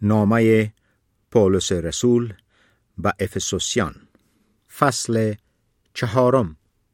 نامه پولس رسول به افسوسیان، فصل 4.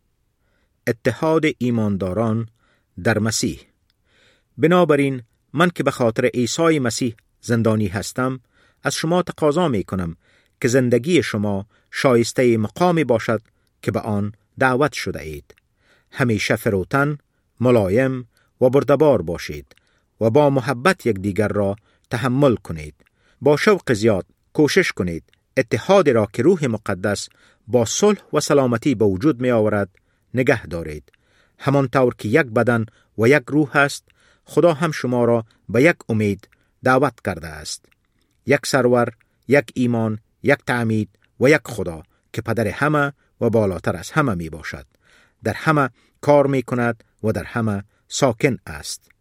اتحاد ایمانداران در مسیح. بنابراین من که به خاطر عیسی مسیح زندانی هستم، از شما تقاضا می کنم که زندگی شما شایسته مقامی باشد که به آن دعوت شده اید. همیشه فروتن، ملایم و بردبار باشید و با محبت یکدیگر را تحمل کنید. با شوق زیاد کوشش کنید اتحادی را که روح مقدس با صلح و سلامتی به وجود می آورد نگه دارید. همانطور که یک بدن و یک روح است، خدا هم شما را به یک امید دعوت کرده است. یک سرور، یک ایمان، یک تعمید و یک خدا که پدر همه و بالاتر از همه می باشد. در همه کار می کند و در همه ساکن است.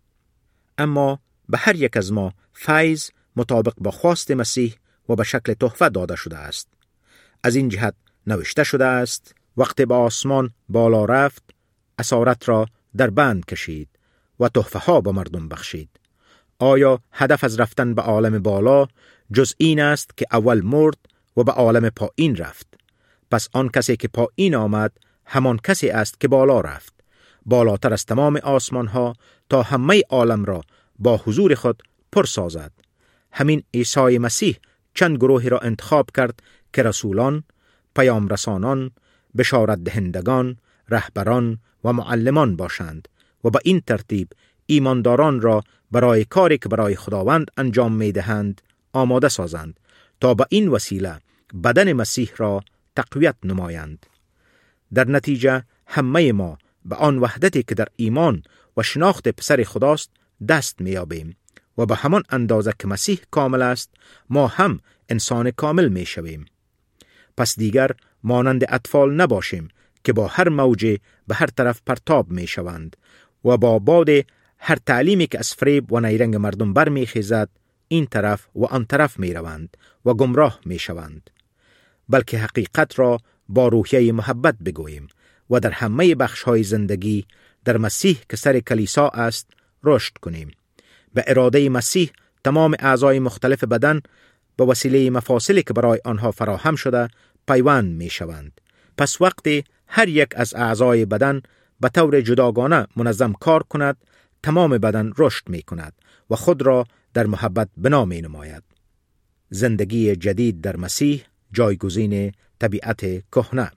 اما به هر یک از ما فیض مطابق با خواست مسیح و به شکل تحفه داده شده است. از این جهت نوشته شده است: وقتی به آسمان بالا رفت، اسارت را در بند کشید و تحفه ها به مردم بخشید. آیا هدف از رفتن به عالم بالا جز این است که اول مرد و به عالم پایین رفت؟ پس آن کسی که پایین آمد همان کسی است که بالا رفت، بالاتر از تمام آسمان ها، تا همه عالم را با حضور خود پر سازد. همین عیسی مسیح چند گروهی را انتخاب کرد که رسولان، پیام رسانان، بشارت دهندگان، رهبران و معلمان باشند و به این ترتیب ایمانداران را برای کاری که برای خداوند انجام می دهند آماده سازند تا به این وسیله بدن مسیح را تقویت نمایند. در نتیجه همه ما به آن وحدتی که در ایمان و شناخت پسر خداست دست می یابیم و به همان اندازه که مسیح کامل است، ما هم انسان کامل می شویم. پس دیگر مانند اطفال نباشیم که با هر موجه به هر طرف پرتاب می شوند و با باد هر تعلیمی که از فریب و نیرنگ مردم برمی خیزد این طرف و آن طرف می روند و گمراه می شوند. بلکه حقیقت را با روحیه محبت بگوییم و در همه بخش‌های زندگی در مسیح که سر کلیسا است رشد کنیم. به اراده مسیح تمام اعضای مختلف بدن به وسیله مفاصلی که برای آنها فراهم شده پیوند می شوند. پس وقتی هر یک از اعضای بدن به طور جداگانه منظم کار کند، تمام بدن رشد می کند و خود را در محبت بنا می نماید. زندگی جدید در مسیح جایگزین طبیعت کهنه.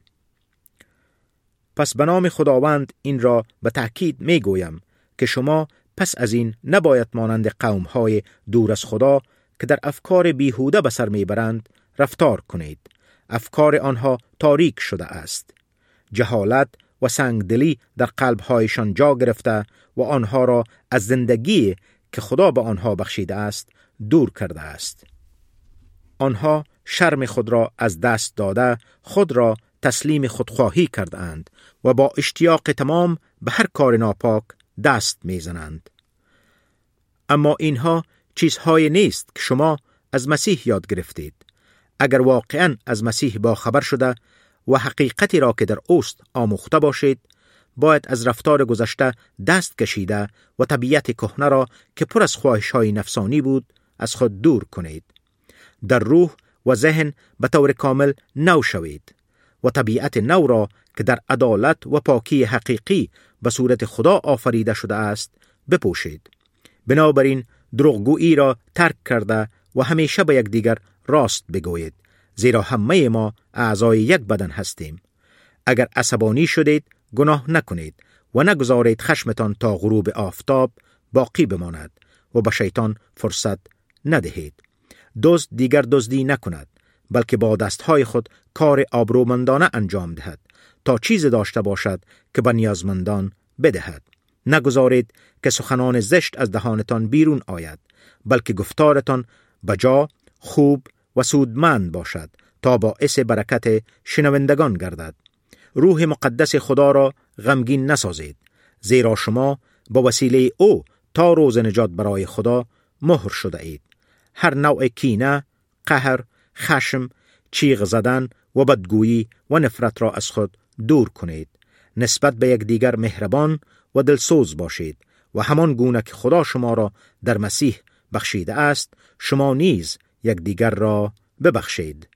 پس به نام خداوند این را به تأکید می گویم که شما پس از این نباید مانند قوم‌های دور از خدا که در افکار بیهوده به سر میبرند رفتار کنید. افکار آنها تاریک شده است. جهالت و سنگدلی در قلب‌هایشان جا گرفته و آنها را از زندگی که خدا به آنها بخشیده است دور کرده است. آنها شرم خود را از دست داده خود را تسلیم خودخواهی کرده اند و با اشتیاق تمام به هر کار ناپاک دست میزنند. اما اینها چیزهای نیست که شما از مسیح یاد گرفتید. اگر واقعاً از مسیح با خبر شده و حقیقتی را که در اوست آموخته باشید، باید از رفتار گذشته دست کشیده و طبیعت کهنه را که پر از خواهش‌های نفسانی بود از خود دور کنید. در روح و ذهن به طور کامل نو شوید و طبیعت نو را که در عدالت و پاکی حقیقی به صورت خدا آفریده شده است بپوشید. بنابراین دروغگویی را ترک کرده و همیشه به یکدیگر راست بگویید، زیرا همه ما اعضای یک بدن هستیم. اگر عصبانی شدید گناه نکنید و نگذارید خشمتان تا غروب آفتاب باقی بماند و به شیطان فرصت ندهید. دزد دیگر دزدی نکند، بلکه با دستهای خود کار آبرومندانه انجام دهد تا چیز داشته باشد که به نیازمندان بدهد. نگذارید که سخنان زشت از دهانتان بیرون آید، بلکه گفتارتان بجا، خوب و سودمند باشد تا باعث برکت شنوندگان گردد. روح مقدس خدا را غمگین نسازید، زیرا شما با وسیله او تا روز نجات برای خدا مهر شده اید. هر نوع کینه، قهر، خشم، چیغ زدن و بدگویی و نفرت را از خود دور کنید. نسبت به یکدیگر مهربان و دلسوز باشید و همان گونه که خدا شما را در مسیح بخشیده است شما نیز یکدیگر را ببخشید.